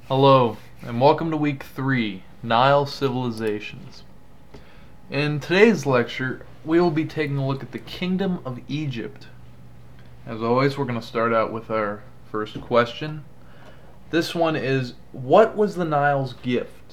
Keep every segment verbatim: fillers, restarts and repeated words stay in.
Hello, and welcome to week three, Nile Civilizations. In today's lecture, we will be taking a look at the Kingdom of Egypt. As always, we're going to start out with our first question. This one is, what was the Nile's gift?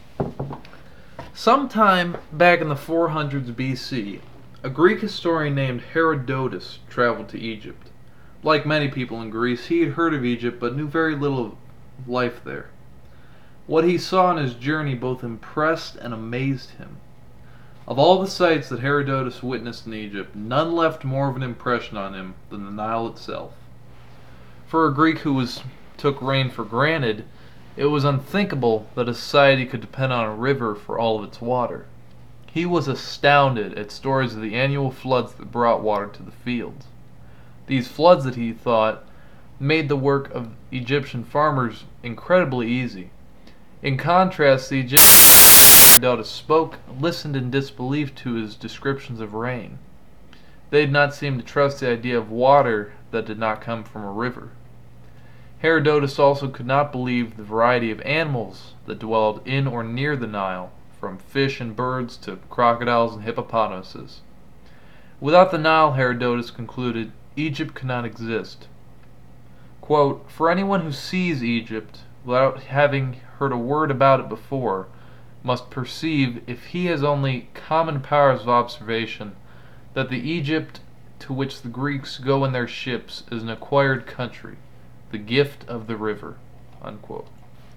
Sometime back in the four hundreds B C, a Greek historian named Herodotus traveled to Egypt. Like many people in Greece, he had heard of Egypt but knew very little of life there. What he saw on his journey both impressed and amazed him. Of all the sights that Herodotus witnessed in Egypt, none left more of an impression on him than the Nile itself. For a Greek who was took rain for granted, it was unthinkable that a society could depend on a river for all of its water. He was astounded at stories of the annual floods that brought water to the fields. These floods, that he thought, made the work of Egyptian farmers incredibly easy. In contrast, the Egyptians Herodotus spoke, listened in disbelief to his descriptions of rain. They did not seem to trust the idea of water that did not come from a river. Herodotus also could not believe the variety of animals that dwelled in or near the Nile, from fish and birds to crocodiles and hippopotamuses. Without the Nile, Herodotus concluded, Egypt could not exist. Quote, for anyone who sees Egypt without having heard a word about it before must perceive, if he has only common powers of observation, that the Egypt to which the Greeks go in their ships is an acquired country, the gift of the river. Unquote.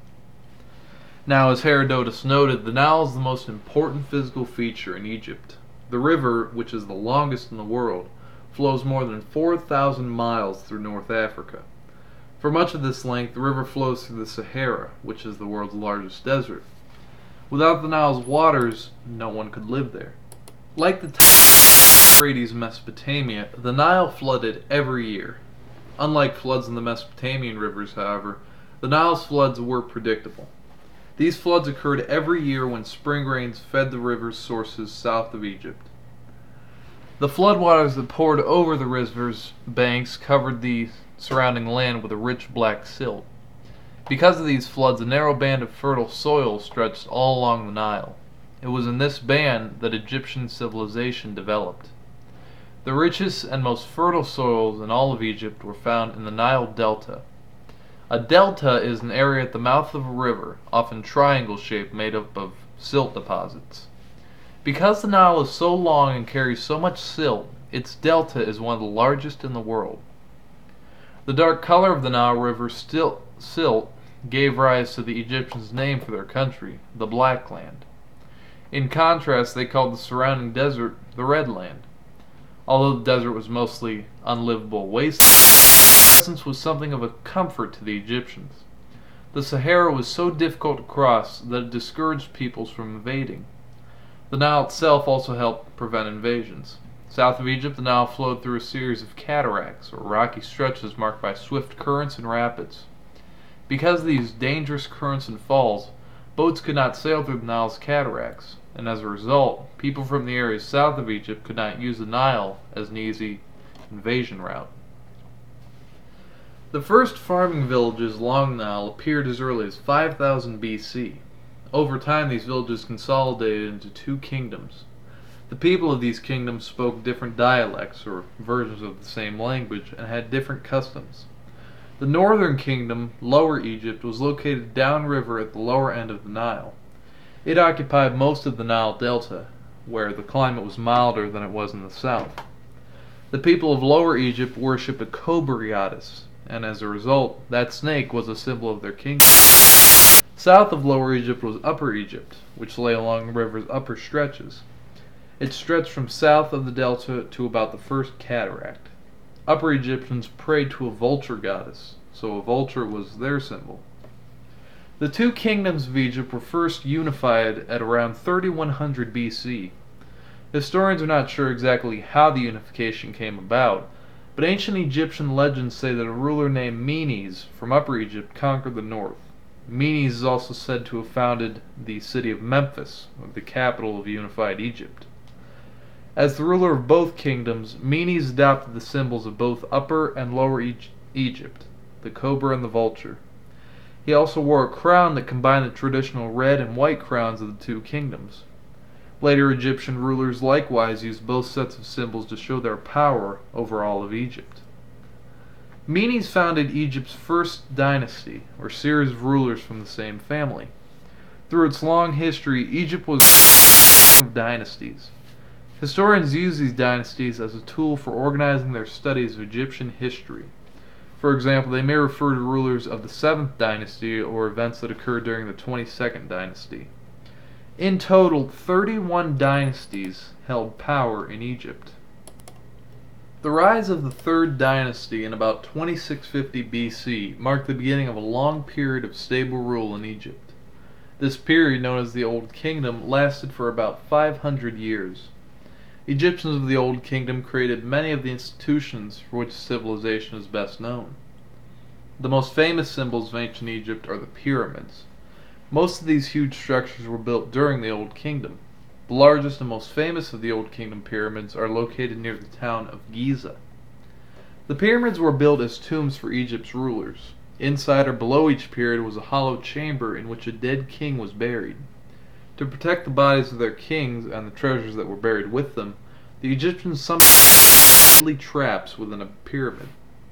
Now, as Herodotus noted, the Nile is the most important physical feature in Egypt. The river, which is the longest in the world, flows more than four thousand miles through North Africa. For much of this length, the river flows through the Sahara, which is the world's largest desert. Without the Nile's waters, no one could live there. Like the Euphrates in Mesopotamia, the Nile flooded every year. Unlike floods in the Mesopotamian rivers, however, the Nile's floods were predictable. These floods occurred every year when spring rains fed the river's sources south of Egypt. The floodwaters that poured over the river's banks covered the surrounding land with a rich black silt. Because of these floods, a narrow band of fertile soil stretched all along the Nile. It was in this band that Egyptian civilization developed. The richest and most fertile soils in all of Egypt were found in the Nile Delta. A delta is an area at the mouth of a river, often triangle-shaped, made up of silt deposits. Because the Nile is so long and carries so much silt, its delta is one of the largest in the world. The dark color of the Nile River still, silt gave rise to the Egyptians' name for their country, the Black Land. In contrast, they called the surrounding desert the Red Land. Although the desert was mostly unlivable wasteland, its presence was something of a comfort to the Egyptians. The Sahara was so difficult to cross that it discouraged peoples from invading. The Nile itself also helped prevent invasions. South of Egypt, the Nile flowed through a series of cataracts, or rocky stretches marked by swift currents and rapids. Because of these dangerous currents and falls, boats could not sail through the Nile's cataracts, and as a result, people from the areas south of Egypt could not use the Nile as an easy invasion route. The first farming villages along the Nile appeared as early as five thousand B C. Over time, these villages consolidated into two kingdoms. The people of these kingdoms spoke different dialects, or versions of the same language, and had different customs. The northern kingdom, Lower Egypt, was located downriver at the lower end of the Nile. It occupied most of the Nile Delta, where the climate was milder than it was in the south. The people of Lower Egypt worshipped a cobra goddess, and as a result, that snake was a symbol of their kingdom. South of Lower Egypt was Upper Egypt, which lay along the river's upper stretches. It stretched from south of the delta to about the first cataract. Upper Egyptians prayed to a vulture goddess, so a vulture was their symbol. The two kingdoms of Egypt were first unified at around thirty-one hundred B C. Historians are not sure exactly how the unification came about, but ancient Egyptian legends say that a ruler named Menes from Upper Egypt conquered the north. Menes is also said to have founded the city of Memphis, the capital of unified Egypt. As the ruler of both kingdoms, Menes adopted the symbols of both Upper and Lower e Egypt, the cobra and the vulture. He also wore a crown that combined the traditional red and white crowns of the two kingdoms. Later Egyptian rulers likewise used both sets of symbols to show their power over all of Egypt. Menes founded Egypt's first dynasty, or series of rulers from the same family. Through its long history, Egypt was of dynasties. Historians use these dynasties as a tool for organizing their studies of Egyptian history. For example, they may refer to rulers of the seventh dynasty or events that occurred during the twenty-second dynasty. In total, thirty-one dynasties held power in Egypt. The rise of the third dynasty in about twenty-six fifty B C marked the beginning of a long period of stable rule in Egypt. This period, known as the Old Kingdom, lasted for about five hundred years. Egyptians of the Old Kingdom created many of the institutions for which civilization is best known. The most famous symbols of ancient Egypt are the pyramids. Most of these huge structures were built during the Old Kingdom. The largest and most famous of the Old Kingdom pyramids are located near the town of Giza. The pyramids were built as tombs for Egypt's rulers. Inside or below each pyramid was a hollow chamber in which a dead king was buried. To protect the bodies of their kings and the treasures that were buried with them, the Egyptians sometimes built traps within a pyramid.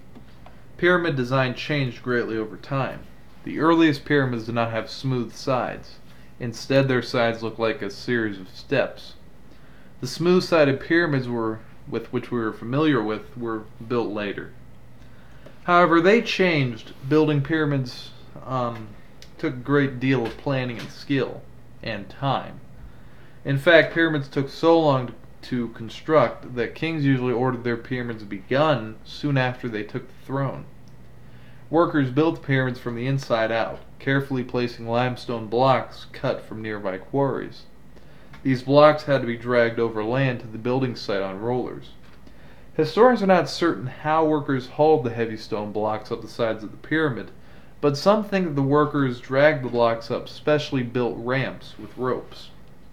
Pyramid design changed greatly over time. The earliest pyramids did not have smooth sides. Instead, their sides look like a series of steps. The smooth-sided pyramids were, with which we were familiar with were built later. However, they changed. Building pyramids um, took a great deal of planning and skill, and time. In fact, pyramids took so long to, to construct that kings usually ordered their pyramids begun soon after they took the throne. Workers built pyramids from the inside out, carefully placing limestone blocks cut from nearby quarries. These blocks had to be dragged over land to the building site on rollers. Historians are not certain how workers hauled the heavy stone blocks up the sides of the pyramid, but some think that the workers dragged the blocks up specially built ramps with ropes.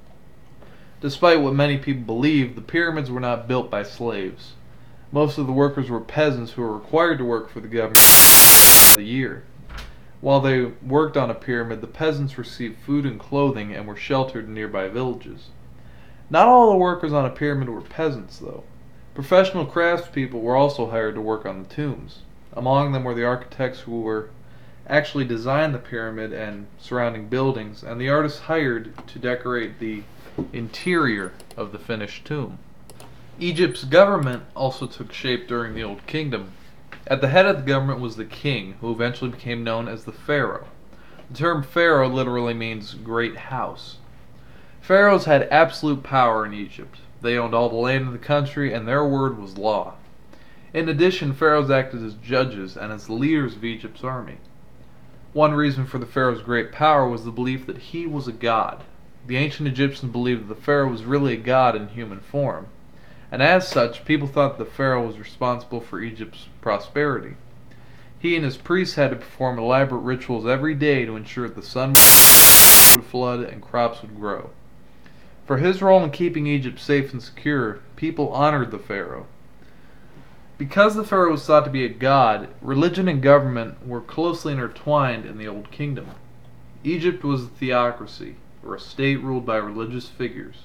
Despite what many people believe, the pyramids were not built by slaves. Most of the workers were peasants who were required to work for the government for the year. While they worked on a pyramid, the peasants received food and clothing and were sheltered in nearby villages. Not all the workers on a pyramid were peasants, though. Professional craftspeople were also hired to work on the tombs. Among them were the architects who were actually designed the pyramid and surrounding buildings, and the artists hired to decorate the interior of the finished tomb. Egypt's government also took shape during the Old Kingdom. At the head of the government was the king, who eventually became known as the pharaoh. The term pharaoh literally means great house. Pharaohs had absolute power in Egypt. They owned all the land in the country, and their word was law. In addition, pharaohs acted as judges and as the leaders of Egypt's army. One reason for the pharaoh's great power was the belief that he was a god. The ancient Egyptians believed that the pharaoh was really a god in human form, and as such, people thought the pharaoh was responsible for Egypt's prosperity. He and his priests had to perform elaborate rituals every day to ensure that the sun would flood and crops would grow. For his role in keeping Egypt safe and secure, people honored the pharaoh. Because the pharaoh was thought to be a god, religion and government were closely intertwined in the Old Kingdom. Egypt was a theocracy, or a state ruled by religious figures.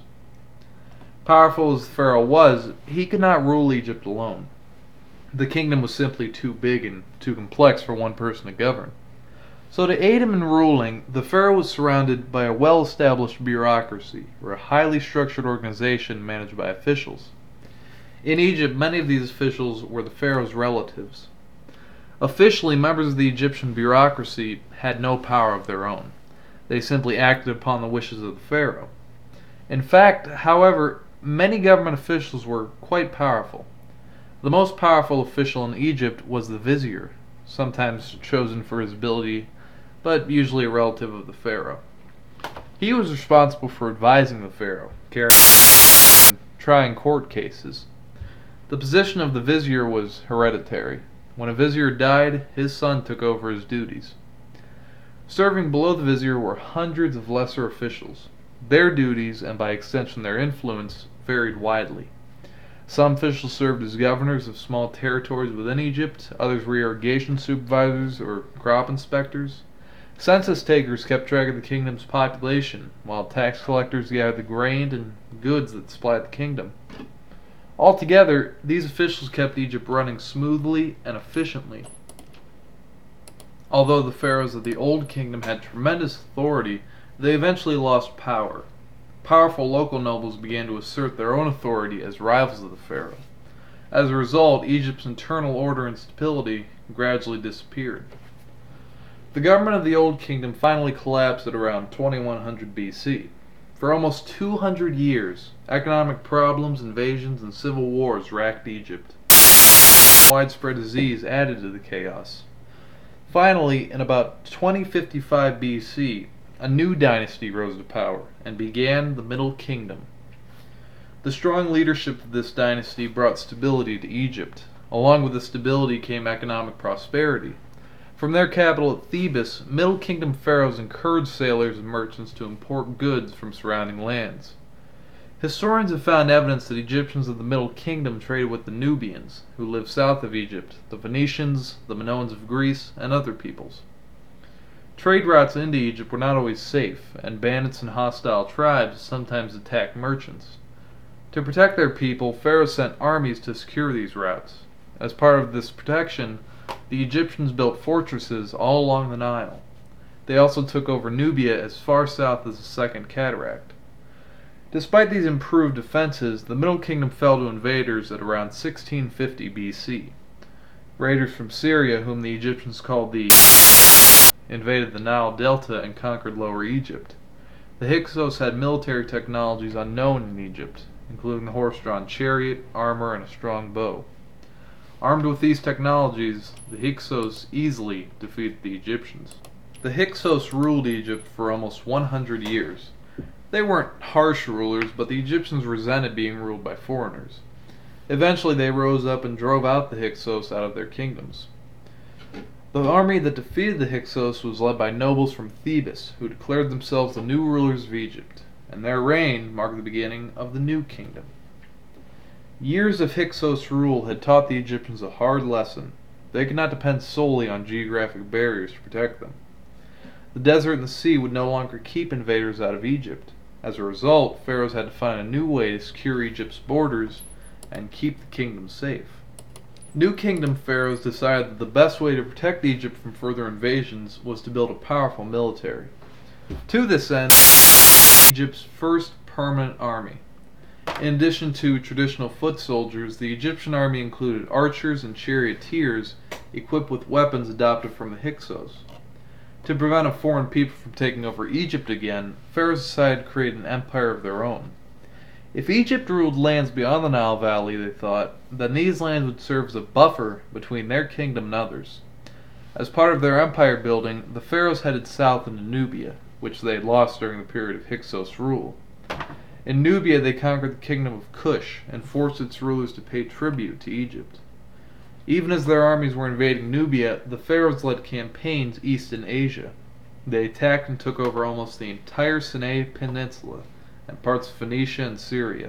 Powerful as the pharaoh was, he could not rule Egypt alone. The kingdom was simply too big and too complex for one person to govern. So to aid him in ruling, the pharaoh was surrounded by a well-established bureaucracy, or a highly structured organization managed by officials. In Egypt, many of these officials were the pharaoh's relatives. Officially, members of the Egyptian bureaucracy had no power of their own. They simply acted upon the wishes of the pharaoh. In fact, however, many government officials were quite powerful. The most powerful official in Egypt was the vizier, sometimes chosen for his ability, but usually a relative of the pharaoh. He was responsible for advising the pharaoh, carrying and trying court cases. The position of the vizier was hereditary. When a vizier died, his son took over his duties. Serving below the vizier were hundreds of lesser officials. Their duties, and by extension their influence, varied widely. Some officials served as governors of small territories within Egypt, others were irrigation supervisors or crop inspectors. Census takers kept track of the kingdom's population, while tax collectors gathered the grain and goods that supplied the kingdom. Altogether, these officials kept Egypt running smoothly and efficiently. Although the pharaohs of the Old Kingdom had tremendous authority, they eventually lost power. Powerful local nobles began to assert their own authority as rivals of the pharaoh. As a result, Egypt's internal order and stability gradually disappeared. The government of the Old Kingdom finally collapsed at around twenty-one hundred B C. For almost two hundred years, economic problems, invasions, and civil wars racked Egypt. Widespread disease added to the chaos. Finally, in about twenty fifty-five B C, a new dynasty rose to power and began the Middle Kingdom. The strong leadership of this dynasty brought stability to Egypt. Along with the stability came economic prosperity. From their capital at Thebes, Middle Kingdom pharaohs encouraged sailors and merchants to import goods from surrounding lands. Historians have found evidence that Egyptians of the Middle Kingdom traded with the Nubians, who lived south of Egypt, the Phoenicians, the Minoans of Greece, and other peoples. Trade routes into Egypt were not always safe, and bandits and hostile tribes sometimes attacked merchants. To protect their people, pharaohs sent armies to secure these routes. As part of this protection, the Egyptians built fortresses all along the Nile. They also took over Nubia as far south as the Second Cataract. Despite these improved defenses, the Middle Kingdom fell to invaders at around sixteen fifty B C. Raiders from Syria, whom the Egyptians called the invaded the Nile Delta and conquered Lower Egypt. The Hyksos had military technologies unknown in Egypt, including the horse-drawn chariot, armor, and a strong bow. Armed with these technologies, the Hyksos easily defeated the Egyptians. The Hyksos ruled Egypt for almost one hundred years. They weren't harsh rulers, but the Egyptians resented being ruled by foreigners. Eventually they rose up and drove out the Hyksos out of their kingdoms. The army that defeated the Hyksos was led by nobles from Thebes, who declared themselves the new rulers of Egypt, and their reign marked the beginning of the New Kingdom. Years of Hyksos rule had taught the Egyptians a hard lesson. They could not depend solely on geographic barriers to protect them. The desert and the sea would no longer keep invaders out of Egypt. As a result, pharaohs had to find a new way to secure Egypt's borders and keep the kingdom safe. New Kingdom pharaohs decided that the best way to protect Egypt from further invasions was to build a powerful military. To this end, Egypt's first permanent army. In addition to traditional foot soldiers, the Egyptian army included archers and charioteers equipped with weapons adopted from the Hyksos. To prevent a foreign people from taking over Egypt again, pharaohs decided to create an empire of their own. If Egypt ruled lands beyond the Nile Valley, they thought, then these lands would serve as a buffer between their kingdom and others. As part of their empire building, the pharaohs headed south into Nubia, which they had lost during the period of Hyksos rule. In Nubia they conquered the kingdom of Cush and forced its rulers to pay tribute to Egypt. Even as their armies were invading Nubia, the pharaohs led campaigns east in Asia. They attacked and took over almost the entire Sinai Peninsula and parts of Phoenicia and Syria.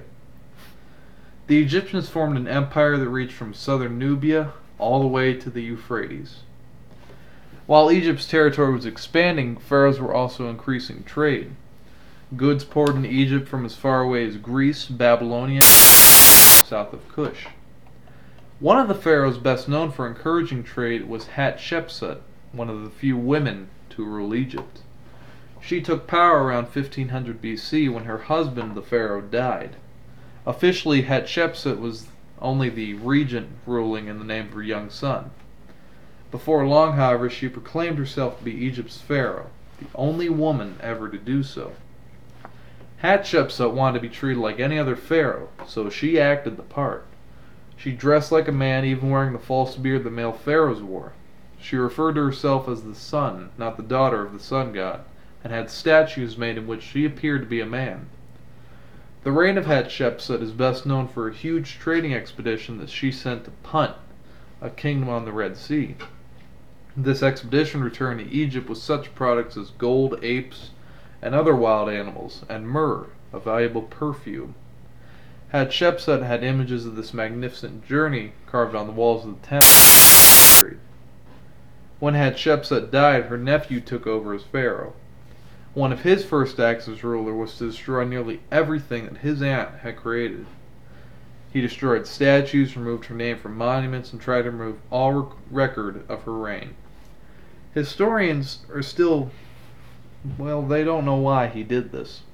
The Egyptians formed an empire that reached from southern Nubia all the way to the Euphrates. While Egypt's territory was expanding, pharaohs were also increasing trade. Goods poured into Egypt from as far away as Greece, Babylonia, and south of Cush. One of the pharaohs best known for encouraging trade was Hatshepsut, one of the few women to rule Egypt. She took power around fifteen hundred B C when her husband, the pharaoh, died. Officially, Hatshepsut was only the regent ruling in the name of her young son. Before long, however, she proclaimed herself to be Egypt's pharaoh, the only woman ever to do so. Hatshepsut wanted to be treated like any other pharaoh, so she acted the part. She dressed like a man, even wearing the false beard that male pharaohs wore. She referred to herself as the sun, not the daughter of the sun god, and had statues made in which she appeared to be a man. The reign of Hatshepsut is best known for a huge trading expedition that she sent to Punt, a kingdom on the Red Sea. This expedition returned to Egypt with such products as gold, apes, and other wild animals, and myrrh, a valuable perfume. Hatshepsut had images of this magnificent journey carved on the walls of the temple. When Hatshepsut died, her nephew took over as pharaoh. One of his first acts as ruler was to destroy nearly everything that his aunt had created. He destroyed statues, removed her name from monuments, and tried to remove all rec- record of her reign. Historians are still, well, they don't know why he did this.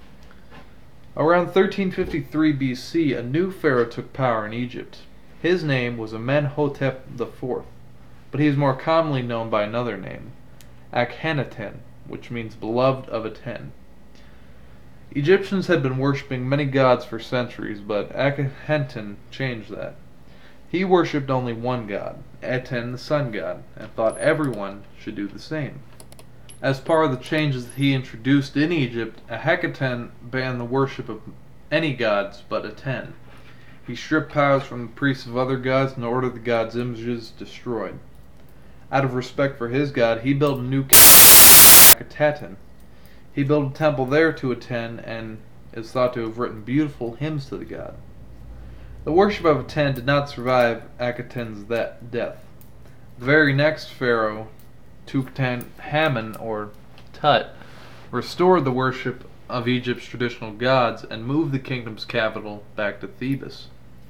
Around thirteen fifty-three B C, a new pharaoh took power in Egypt. His name was Amenhotep the fourth, but he is more commonly known by another name, Akhenaten, which means beloved of Aten. Egyptians had been worshipping many gods for centuries, but Akhenaten changed that. He worshipped only one god, Aten the sun god, and thought everyone should do the same. As part of the changes that he introduced in Egypt, Akhenaten banned the worship of any gods but Aten. He stripped powers from the priests of other gods and ordered the gods' images destroyed. Out of respect for his god, he built a new Akhetaten. He built a temple there to Aten and is thought to have written beautiful hymns to the god. The worship of Aten did not survive Akhenaten's death. The very next pharaoh, Tutankhamun or Tut, restored the worship of Egypt's traditional gods and moved the kingdom's capital back to Thebes.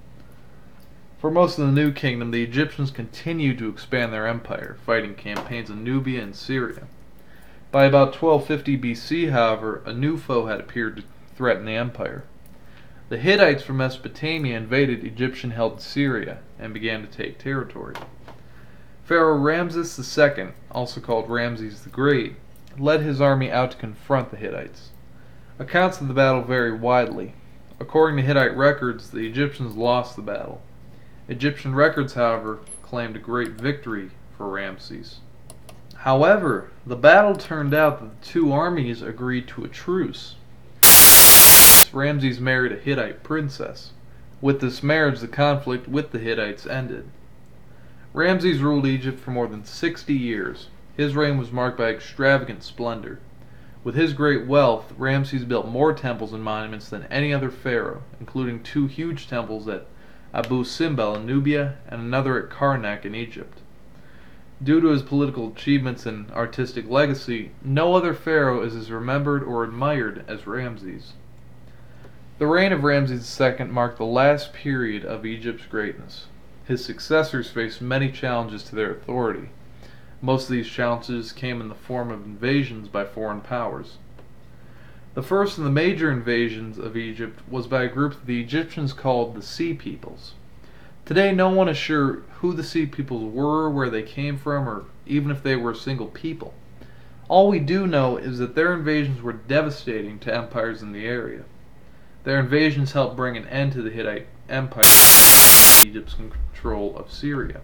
For most of the New Kingdom, the Egyptians continued to expand their empire, fighting campaigns in Nubia and Syria. By about twelve fifty B C, however, a new foe had appeared to threaten the empire. The Hittites from Mesopotamia invaded Egyptian-held Syria and began to take territory. Pharaoh Ramses the second, also called Ramses the Great, led his army out to confront the Hittites. Accounts of the battle vary widely. According to Hittite records, the Egyptians lost the battle. Egyptian records, however, claimed a great victory for Ramses. However, the battle turned out that the two armies agreed to a truce. Ramses married a Hittite princess. With this marriage, the conflict with the Hittites ended. Ramses ruled Egypt for more than sixty years. His reign was marked by extravagant splendor. With his great wealth, Ramses built more temples and monuments than any other pharaoh, including two huge temples at Abu Simbel in Nubia and another at Karnak in Egypt. Due to his political achievements and artistic legacy, no other pharaoh is as remembered or admired as Ramses. The reign of Ramses the second marked the last period of Egypt's greatness. His successors faced many challenges to their authority. Most of these challenges came in the form of invasions by foreign powers. The first of the major invasions of Egypt was by a group the Egyptians called the Sea Peoples. Today, no one is sure who the Sea Peoples were, where they came from, or even if they were a single people. All we do know is that their invasions were devastating to empires in the area. Their invasions helped bring an end to the Hittite Empire and Egypt's control of Syria.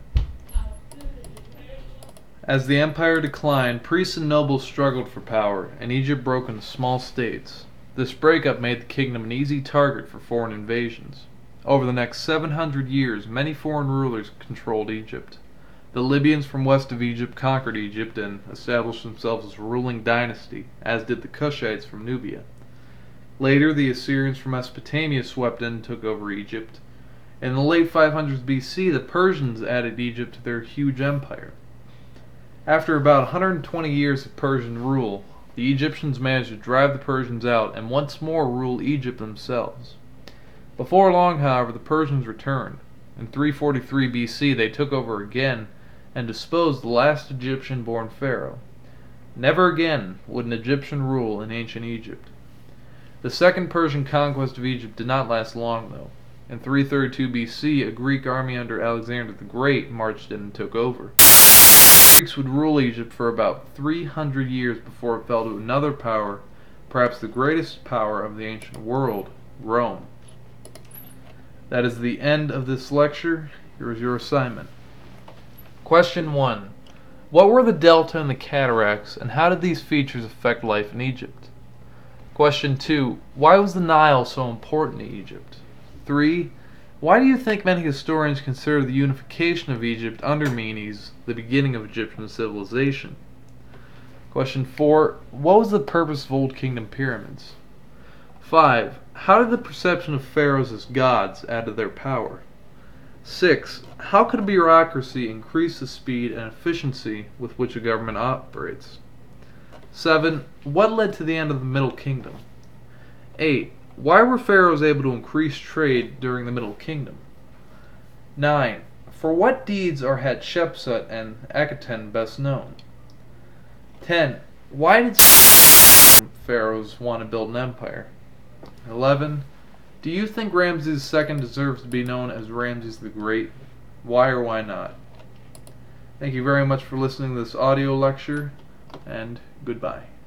As the empire declined, priests and nobles struggled for power, and Egypt broke into small states. This breakup made the kingdom an easy target for foreign invasions. Over the next seven hundred years, many foreign rulers controlled Egypt. The Libyans from west of Egypt conquered Egypt and established themselves as a ruling dynasty, as did the Kushites from Nubia. Later, the Assyrians from Mesopotamia swept in and took over Egypt. In the late five hundreds B C, the Persians added Egypt to their huge empire. After about one hundred twenty years of Persian rule, the Egyptians managed to drive the Persians out and once more rule Egypt themselves. Before long, however, the Persians returned. In three forty-three B C, they took over again and disposed the last Egyptian-born pharaoh. Never again would an Egyptian rule in ancient Egypt. The second Persian conquest of Egypt did not last long, though. In three thirty-two B C, a Greek army under Alexander the Great marched in and took over. The Greeks would rule Egypt for about three hundred years before it fell to another power, perhaps the greatest power of the ancient world, Rome. That is the end of this lecture. Here is your assignment. Question one. What were the Delta and the Cataracts, and how did these features affect life in Egypt? Question two. Why was the Nile so important to Egypt? three. Why do you think many historians consider the unification of Egypt under Menes the beginning of Egyptian civilization? Question four. What was the purpose of Old Kingdom pyramids? five. How did the perception of pharaohs as gods add to their power? six. How could a bureaucracy increase the speed and efficiency with which a government operates? seven. What led to the end of the Middle Kingdom? eight. Why were pharaohs able to increase trade during the Middle Kingdom? nine. For what deeds are Hatshepsut and Akhenaten best known? ten. Why did pharaohs want to build an empire? eleven. Do you think Ramses the Second deserves to be known as Ramses the Great? Why or why not? Thank you very much for listening to this audio lecture, and goodbye.